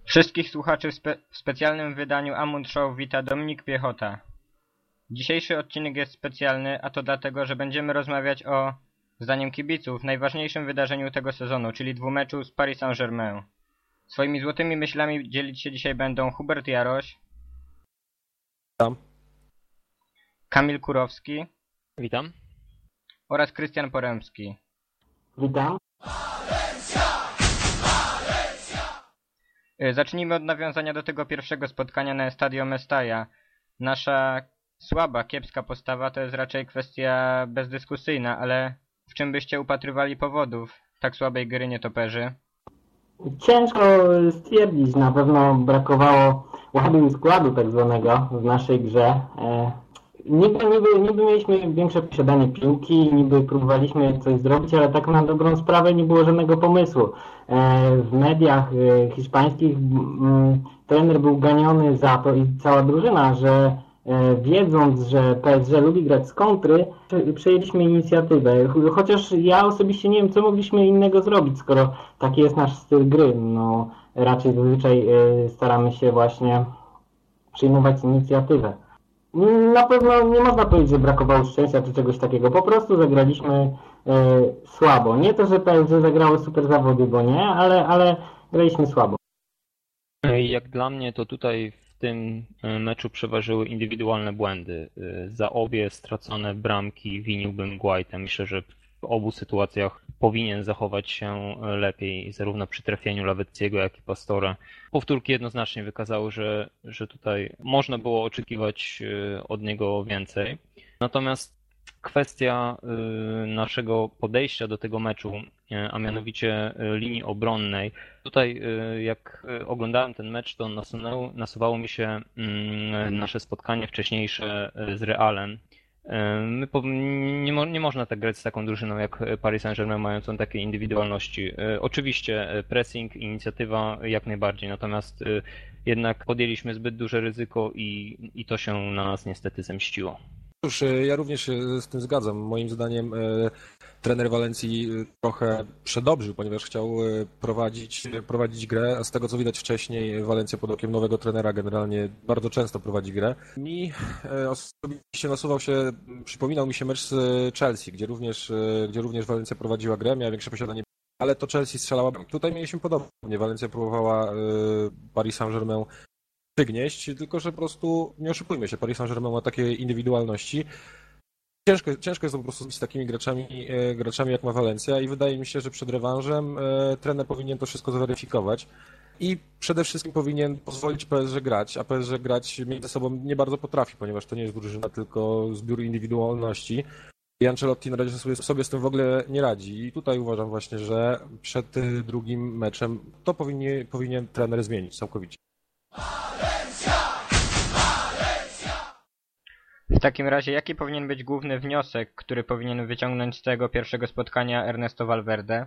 Wszystkich słuchaczy w specjalnym wydaniu Amund Show wita Dominik Piechota. Dzisiejszy odcinek jest specjalny, a to dlatego, że będziemy rozmawiać o, zdaniem kibiców, najważniejszym wydarzeniu tego sezonu, czyli dwumeczu z Paris Saint-Germain. Swoimi złotymi myślami dzielić się dzisiaj będą Hubert Jaroś, Witam. Kamil Kurowski Witam. oraz Krystian Poremski. Witam. Zacznijmy od nawiązania do tego pierwszego spotkania na Estadio Mestalla. Nasza słaba, kiepska postawa to jest raczej kwestia bezdyskusyjna, ale w czym byście upatrywali powodów tak słabej gry nietoperzy? Ciężko stwierdzić, na pewno brakowało ładu i składu tak zwanego w naszej grze. Niby mieliśmy większe posiadanie piłki, niby próbowaliśmy coś zrobić, ale tak na dobrą sprawę nie było żadnego pomysłu. W mediach hiszpańskich trener był ganiony za to i cała drużyna, że wiedząc, że PSG lubi grać z kontry, przejęliśmy inicjatywę. Chociaż ja osobiście nie wiem, co mogliśmy innego zrobić, skoro taki jest nasz styl gry. No, raczej zazwyczaj staramy się właśnie przyjmować inicjatywę. Na pewno nie można powiedzieć, że brakowało szczęścia czy czegoś takiego. Po prostu zagraliśmy słabo. Nie to, że PSG zagrały super zawody, bo nie, ale graliśmy słabo. Jak dla mnie to tutaj w tym meczu przeważyły indywidualne błędy. Za obie stracone bramki winiłbym Guaitę. Myślę, że w obu sytuacjach powinien zachować się lepiej, zarówno przy trafieniu Lavezziego, jak i Pastore. Powtórki jednoznacznie wykazały, że tutaj można było oczekiwać od niego więcej. Natomiast kwestia naszego podejścia do tego meczu, a mianowicie linii obronnej. Tutaj jak oglądałem ten mecz, to nasuwało mi się nasze spotkanie wcześniejsze z Realem. Nie można tak grać z taką drużyną jak Paris Saint-Germain, mającą takie indywidualności. Oczywiście pressing, inicjatywa jak najbardziej, natomiast jednak podjęliśmy zbyt duże ryzyko i to się na nas niestety zemściło. Cóż, ja również się z tym zgadzam. Moim zdaniem trener Walencji trochę przedobrzył, ponieważ chciał prowadzić grę, a z tego co widać wcześniej, Walencja pod okiem nowego trenera generalnie bardzo często prowadzi grę. Mi osobiście przypominał mi się mecz z Chelsea, gdzie również Walencja prowadziła grę, miała większe posiadanie, ale to Chelsea strzelała. Tutaj mieliśmy podobnie, Walencja próbowała Paris Saint-Germain przygnieść, tylko że po prostu nie oszukujmy się, Paris Saint-Germain ma takie indywidualności. Ciężko jest to po prostu z takimi graczami jak ma Walencja i wydaje mi się, że przed rewanżem trener powinien to wszystko zweryfikować i przede wszystkim powinien pozwolić PSG grać, a PSG grać między sobą nie bardzo potrafi, ponieważ to nie jest drużyna, tylko zbiór indywidualności. I Ancelotti na razie sobie z tym w ogóle nie radzi. I tutaj uważam właśnie, że przed drugim meczem to powinien trener zmienić całkowicie. W takim razie jaki powinien być główny wniosek, który powinien wyciągnąć z tego pierwszego spotkania Ernesto Valverde?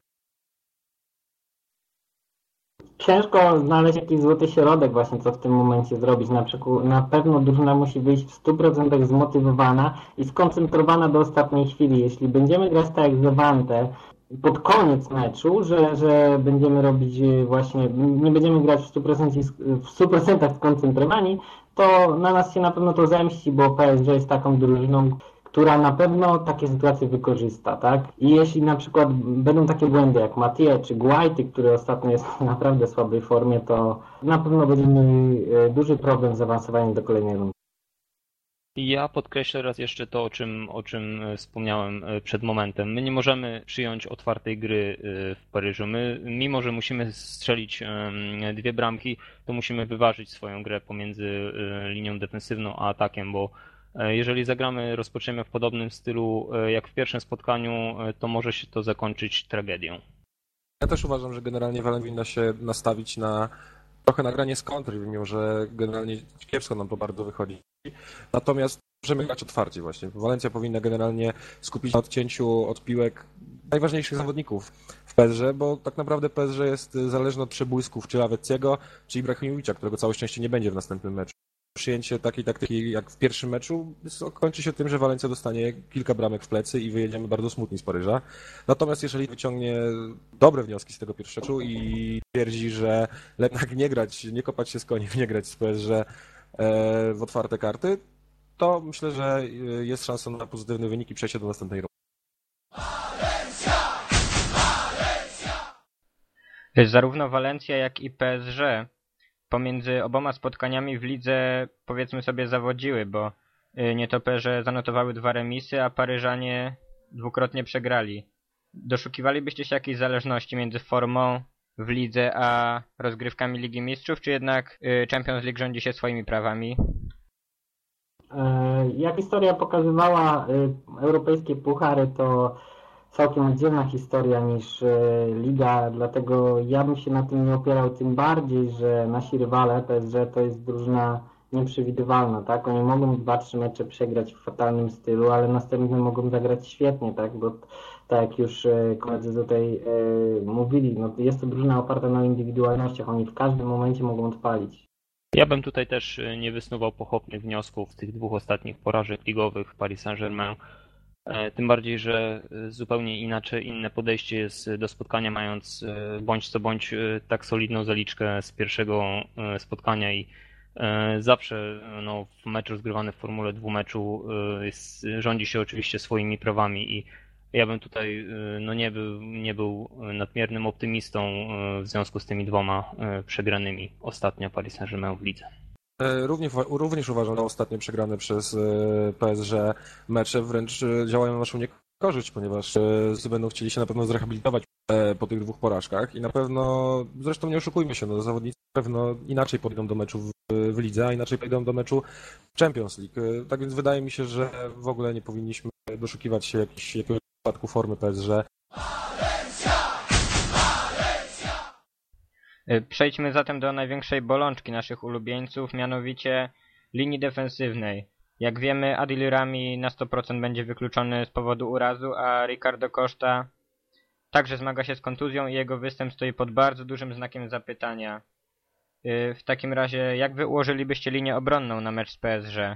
Ciężko znaleźć jakiś złoty środek właśnie, co w tym momencie zrobić. Na pewno drużyna musi być w 100% zmotywowana i skoncentrowana do ostatniej chwili. Jeśli będziemy grać tak jak Levante pod koniec meczu, że będziemy robić właśnie, nie będziemy grać w 100% skoncentrowani, to na nas się na pewno to zemści, bo PSG jest taką drużyną, która na pewno takie sytuacje wykorzysta, tak? I jeśli na przykład będą takie błędy jak Mathieu czy Guaity, który ostatnio jest w naprawdę słabej formie, to na pewno będziemy mieli duży problem z awansowaniem do kolejnej rundy. Ja podkreślę raz jeszcze to, o czym wspomniałem przed momentem. My nie możemy przyjąć otwartej gry w Paryżu. My, mimo że musimy strzelić 2 bramki, to musimy wyważyć swoją grę pomiędzy linią defensywną a atakiem, bo jeżeli rozpoczniemy w podobnym stylu jak w pierwszym spotkaniu, to może się to zakończyć tragedią. Ja też uważam, że generalnie Valen winna się nastawić trochę na granie z kontry, mimo że generalnie kiepsko nam to bardzo wychodzi. Natomiast możemy grać otwarcie właśnie. Walencja powinna generalnie skupić się na odcięciu od piłek najważniejszych zawodników w PSG, bo tak naprawdę PSG jest zależne od przebłysków czy Lavezziego, czy Ibrahimowicza, którego całe szczęście nie będzie w następnym meczu. przyjęcie takiej taktyki jak w pierwszym meczu kończy się tym, że Walencja dostanie kilka bramek w plecy i wyjedziemy bardzo smutni z Paryża. Natomiast jeżeli wyciągnie dobre wnioski z tego pierwszego meczu i twierdzi, że jednak nie grać, nie kopać się z koniem, nie grać z PSG w otwarte karty, to myślę, że jest szansa na pozytywny wynik i przejście do następnej rundy. Zarówno Walencja, jak i PSG pomiędzy oboma spotkaniami w lidze, powiedzmy sobie, zawodziły, bo nietoperze zanotowały 2 remisy, a Paryżanie dwukrotnie przegrali. Doszukiwalibyście się jakiejś zależności między formą w lidze a rozgrywkami Ligi Mistrzów, czy jednak Champions League rządzi się swoimi prawami? Jak historia pokazywała, europejskie puchary to całkiem oddzielna historia niż Liga, dlatego ja bym się na tym nie opierał, tym bardziej, że nasi rywale PSG to jest drużyna nieprzewidywalna, tak? Oni mogą 2-3 mecze przegrać w fatalnym stylu, ale następne mogą zagrać świetnie, tak? Bo tak jak już koledzy tutaj mówili, no jest to drużyna oparta na indywidualnościach, oni w każdym momencie mogą odpalić. Ja bym tutaj też nie wysnuwał pochopnych wniosków z tych 2 ostatnich porażek ligowych Paris Saint-Germain. Tym bardziej, że zupełnie inne podejście jest do spotkania, mając bądź co bądź tak solidną zaliczkę z pierwszego spotkania i zawsze no, w meczu rozgrywany w formule dwumeczu rządzi się oczywiście swoimi prawami i ja bym tutaj no, nie był nadmiernym optymistą w związku z tymi 2 przegranymi ostatnio Paris Saint-Germain w lidze. Również uważam, że ostatnio przegrane przez PSG mecze wręcz działają na naszą niekorzyść, ponieważ będą chcieli się na pewno zrehabilitować po tych 2 porażkach i na pewno, zresztą nie oszukujmy się, no, zawodnicy na pewno inaczej podejdą do meczu w lidze, a inaczej podejdą do meczu w Champions League. Tak więc wydaje mi się, że w ogóle nie powinniśmy doszukiwać się jakiegoś spadku formy PSG. Przejdźmy zatem do największej bolączki naszych ulubieńców, mianowicie linii defensywnej. Jak wiemy, Adil Rami na 100% będzie wykluczony z powodu urazu, a Ricardo Costa także zmaga się z kontuzją i jego występ stoi pod bardzo dużym znakiem zapytania. W takim razie, jak wy ułożylibyście linię obronną na mecz z PSG?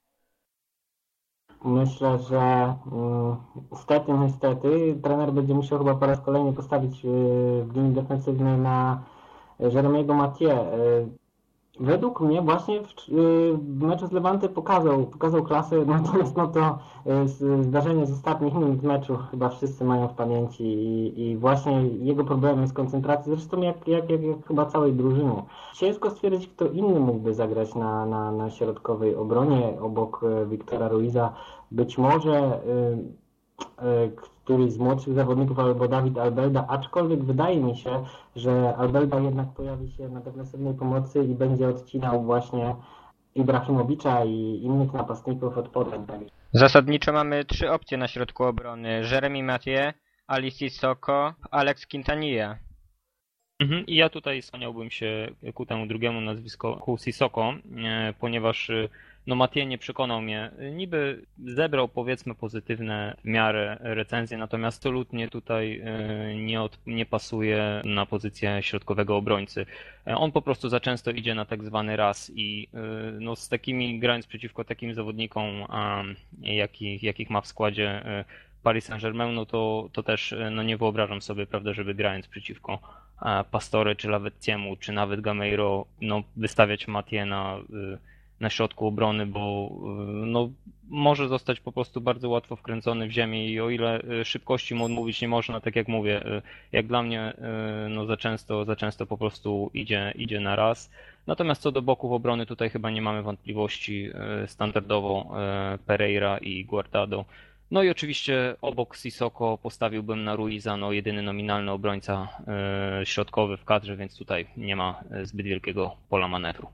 Myślę, że niestety trener będzie musiał chyba po raz kolejny postawić w linii defensywnej na Jérémy'ego Mathieu. Według mnie właśnie w meczu z Levante pokazał klasę, natomiast no to zdarzenie z ostatnich minut meczu chyba wszyscy mają w pamięci i właśnie jego problemem jest koncentracja, zresztą jak chyba całej drużyny. Ciężko stwierdzić, kto inny mógłby zagrać na środkowej obronie obok Wiktora Ruiza. Być może któryś z młodszych zawodników albo David Albelda, aczkolwiek wydaje mi się, że Albelda jednak pojawi się na defensywnej pomocy i będzie odcinał właśnie Ibrahimowicza i innych napastników od podań. Zasadniczo mamy 3 opcje na środku obrony. Jérémy Mathieu, Ali Sissoko, Alex Quintanilla. I ja tutaj skłaniałbym się ku temu drugiemu nazwisku Sissoko, ponieważ no Mathieu nie przekonał mnie. Niby zebrał powiedzmy pozytywne w miarę recenzje, natomiast absolutnie tutaj nie pasuje na pozycję środkowego obrońcy. On po prostu za często idzie na tak zwany raz i no z takimi, grając przeciwko takim zawodnikom, jakich ma w składzie Paris Saint-Germain, no to też no nie wyobrażam sobie, prawda, żeby grając przeciwko Pastore czy Lavettiemu, czy nawet Gameiro, no wystawiać Mathieu na środku obrony, bo no, może zostać po prostu bardzo łatwo wkręcony w ziemię i o ile szybkości mu odmówić nie można, tak jak mówię, jak dla mnie no, za często po prostu idzie na raz. Natomiast co do boków obrony tutaj chyba nie mamy wątpliwości, standardowo Pereira i Guardado. No i oczywiście obok Sissoko postawiłbym na Ruiza, no jedyny nominalny obrońca środkowy w kadrze, więc tutaj nie ma zbyt wielkiego pola manewru.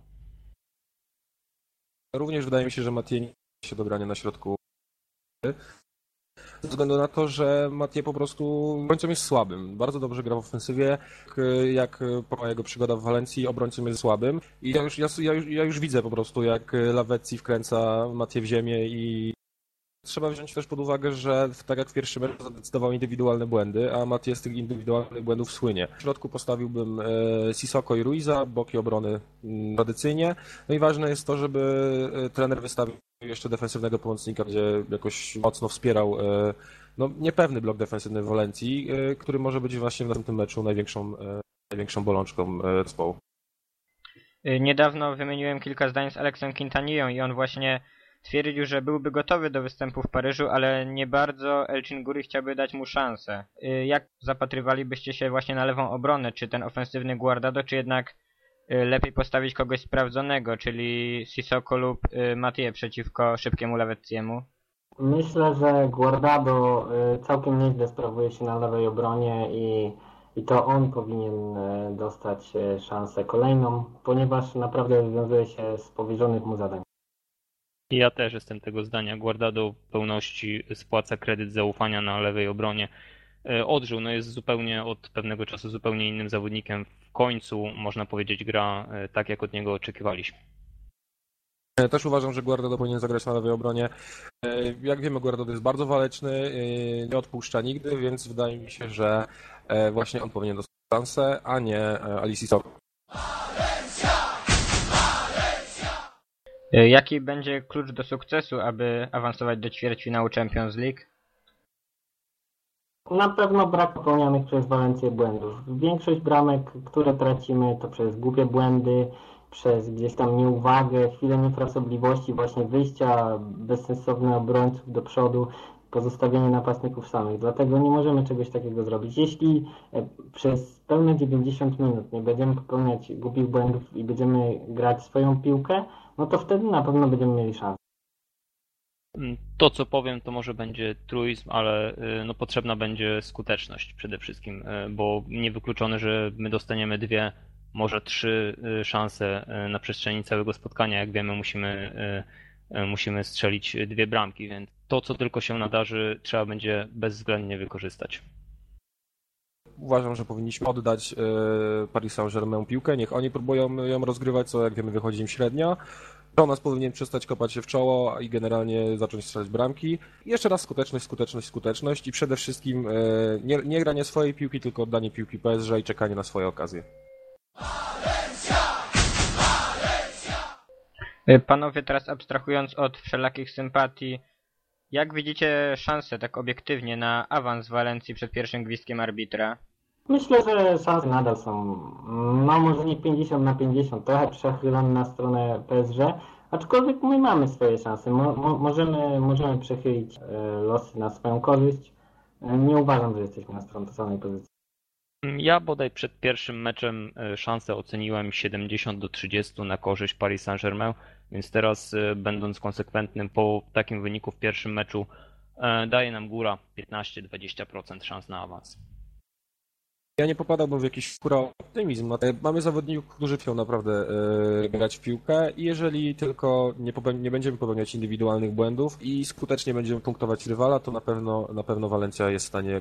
Również wydaje mi się, że Mathieu nie się do grania na środku. Ze względu na to, że Mathieu po prostu obrońcą jest słabym. Bardzo dobrze gra w ofensywie. Jak po jego przygoda w Walencji, obrońcą jest słabym. I ja już widzę po prostu, jak Lavezzi wkręca Mathieu w ziemię i Trzeba wziąć też pod uwagę, że tak jak w pierwszym meczu zadecydował indywidualne błędy, a Matias z tych indywidualnych błędów słynie. W środku postawiłbym Sissoko i Ruiza, boki obrony tradycyjnie. No i ważne jest to, żeby trener wystawił jeszcze defensywnego pomocnika, gdzie jakoś mocno wspierał niepewny blok defensywny w Walencji, który może być właśnie w następnym meczu największą bolączką zespołu. Niedawno wymieniłem kilka zdań z Alexem Quintanillą i on właśnie twierdził, że byłby gotowy do występu w Paryżu, ale nie bardzo Elchin Guri chciałby dać mu szansę. Jak zapatrywalibyście się właśnie na lewą obronę? Czy ten ofensywny Guardado, czy jednak lepiej postawić kogoś sprawdzonego, czyli Sissoko lub Mathieu przeciwko szybkiemu Lavezziemu? Myślę, że Guardado całkiem nieźle sprawuje się na lewej obronie i to on powinien dostać szansę kolejną, ponieważ naprawdę wywiązuje się z powierzonych mu zadań. Ja też jestem tego zdania. Guardado w pełności spłaca kredyt zaufania na lewej obronie. Odżył, jest zupełnie od pewnego czasu zupełnie innym zawodnikiem. W końcu, można powiedzieć, gra tak, jak od niego oczekiwaliśmy. Też uważam, że Guardado powinien zagrać na lewej obronie. Jak wiemy, Guardado jest bardzo waleczny, nie odpuszcza nigdy, więc wydaje mi się, że właśnie on powinien dostać szansę, a nie Ali Sissoko. Jaki będzie klucz do sukcesu, aby awansować do ćwierćfinału Champions League? Na pewno brak popełnianych przez Walencję błędów. Większość bramek, które tracimy, to przez głupie błędy, przez gdzieś tam nieuwagę, chwilę niefrasobliwości, właśnie wyjścia bezsensowne obrońców do przodu, pozostawienie napastników samych. Dlatego nie możemy czegoś takiego zrobić. Jeśli przez pełne 90 minut nie będziemy popełniać głupich błędów i będziemy grać swoją piłkę, no to wtedy na pewno będziemy mieli szansę. To, co powiem, to może będzie truizm, ale potrzebna będzie skuteczność przede wszystkim, bo niewykluczone, że my dostaniemy 2, może 3 szanse na przestrzeni całego spotkania. Jak wiemy, musimy strzelić 2 bramki, więc to, co tylko się nadarzy, trzeba będzie bezwzględnie wykorzystać. Uważam, że powinniśmy oddać Paris Saint-Germain piłkę, niech oni próbują ją rozgrywać, co jak wiemy wychodzi im średnio. Jonas powinien przestać kopać się w czoło i generalnie zacząć strzelać bramki. I jeszcze raz skuteczność i przede wszystkim nie granie swojej piłki, tylko oddanie piłki PSG i czekanie na swoje okazje. Panowie, teraz abstrahując od wszelakich sympatii, jak widzicie szansę tak obiektywnie na awans Walencji przed pierwszym gwizdkiem arbitra? Myślę, że szanse nadal są, może nie 50/50, trochę przechylone na stronę PSG, aczkolwiek my mamy swoje szanse. Możemy przechylić losy na swoją korzyść. Nie uważam, że jesteśmy na strąconej pozycji. Ja bodaj przed pierwszym meczem szansę oceniłem 70-30 na korzyść Paris Saint-Germain, więc teraz, będąc konsekwentnym po takim wyniku w pierwszym meczu, daje nam góra 15-20% szans na awans. Ja nie popadałbym w jakiś optymizm. Mamy zawodników, którzy chcą naprawdę grać w piłkę i jeżeli tylko nie będziemy popełniać indywidualnych błędów i skutecznie będziemy punktować rywala, to na pewno Walencja jest w stanie.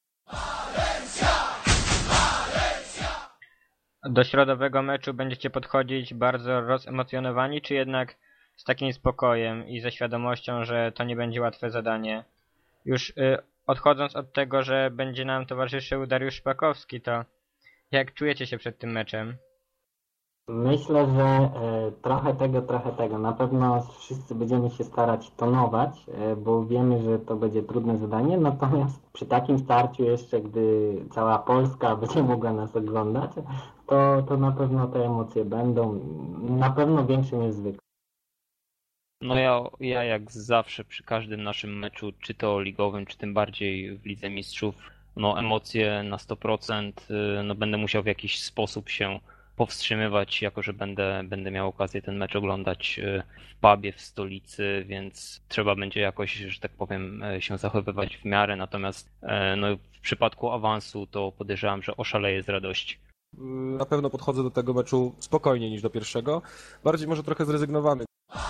Do środowego meczu będziecie podchodzić bardzo rozemocjonowani, czy jednak z takim spokojem i ze świadomością, że to nie będzie łatwe zadanie? Już odchodząc od tego, że będzie nam towarzyszył Dariusz Szpakowski, to jak czujecie się przed tym meczem? Myślę, że trochę tego. Na pewno wszyscy będziemy się starać tonować, bo wiemy, że to będzie trudne zadanie. Natomiast przy takim starciu jeszcze, gdy cała Polska będzie mogła nas oglądać, to na pewno te emocje będą na pewno większe niż zwykle. Ja jak zawsze przy każdym naszym meczu, czy to ligowym, czy tym bardziej w Lidze Mistrzów, emocje na 100%, będę musiał w jakiś sposób się powstrzymywać, jako że będę miał okazję ten mecz oglądać w pubie w stolicy, więc trzeba będzie jakoś, że tak powiem, się zachowywać w miarę, natomiast w przypadku awansu to podejrzewam, że oszaleję z radości. Na pewno podchodzę do tego meczu spokojniej niż do pierwszego, bardziej może trochę zrezygnowany.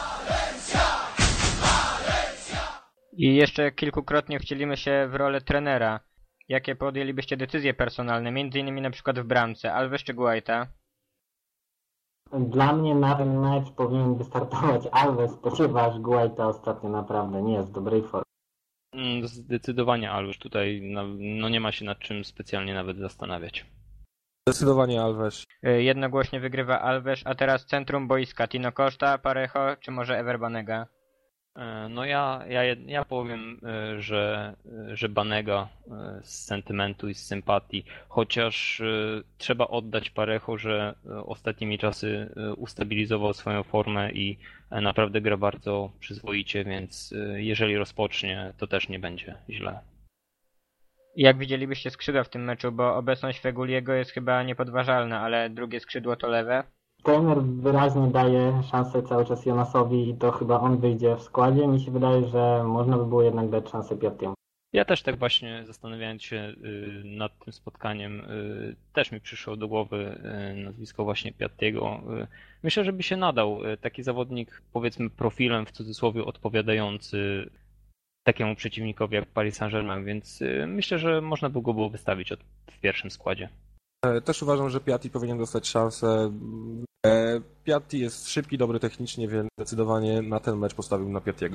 I jeszcze kilkukrotnie wcielimy się w rolę trenera. Jakie podjęlibyście decyzje personalne, między innymi na przykład w bramce? Alves czy Guaita? Dla mnie na ten mecz powinien wystartować Alves, ponieważ Guaita ostatnio naprawdę nie jest w dobrej formie. Zdecydowanie Alves tutaj no nie ma się nad czym specjalnie nawet zastanawiać. Zdecydowanie Alves. Jednogłośnie wygrywa Alves, a teraz centrum boiska. Tino Costa, Parejo czy może Ever Banega? No ja powiem, że Banega z sentymentu i z sympatii, chociaż trzeba oddać Parejo, że ostatnimi czasy ustabilizował swoją formę i naprawdę gra bardzo przyzwoicie, więc jeżeli rozpocznie, to też nie będzie źle. Jak widzielibyście skrzydła w tym meczu, bo obecność Feguliego jest chyba niepodważalna, ale drugie skrzydło to lewe. Trener wyraźnie daje szansę cały czas Jonasowi i to chyba on wyjdzie w składzie. Mi się wydaje, że można by było jednak dać szansę Piattiemu. Ja też tak właśnie zastanawiając się nad tym spotkaniem, też mi przyszło do głowy nazwisko właśnie Piattiego. Myślę, że by się nadał taki zawodnik, powiedzmy profilem w cudzysłowie odpowiadający takiemu przeciwnikowi jak Paris Saint-Germain, więc myślę, że można by go było wystawić w pierwszym składzie. Też uważam, że Piatti powinien dostać szansę. Piatti jest szybki, dobry technicznie, więc zdecydowanie na ten mecz postawił na Piattiego.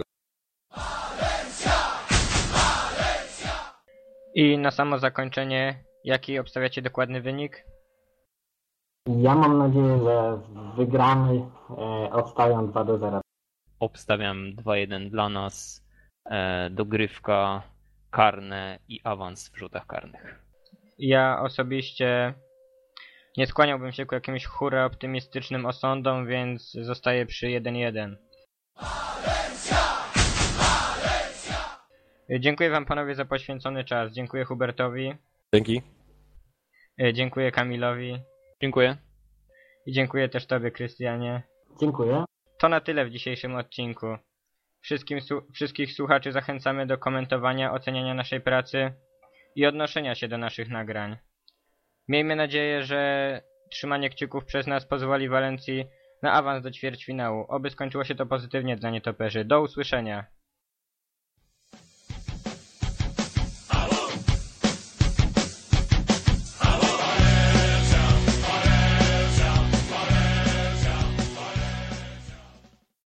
I na samo zakończenie, jaki obstawiacie dokładny wynik? Ja mam nadzieję, że wygramy, odstawią 2-0. Obstawiam 2-1 dla nas, dogrywka, karne i awans w rzutach karnych. Ja osobiście nie skłaniałbym się ku jakimś hura optymistycznym osądom, więc zostaję przy 1-1. Dziękuję wam panowie za poświęcony czas. Dziękuję Hubertowi. Dzięki. Dziękuję Kamilowi. Dziękuję. I dziękuję też tobie, Krystianie. Dziękuję. To na tyle w dzisiejszym odcinku. Wszystkich słuchaczy zachęcamy do komentowania, oceniania naszej pracy i odnoszenia się do naszych nagrań. Miejmy nadzieję, że trzymanie kciuków przez nas pozwoli Walencji na awans do ćwierćfinału. Oby skończyło się to pozytywnie dla nietoperzy. Do usłyszenia.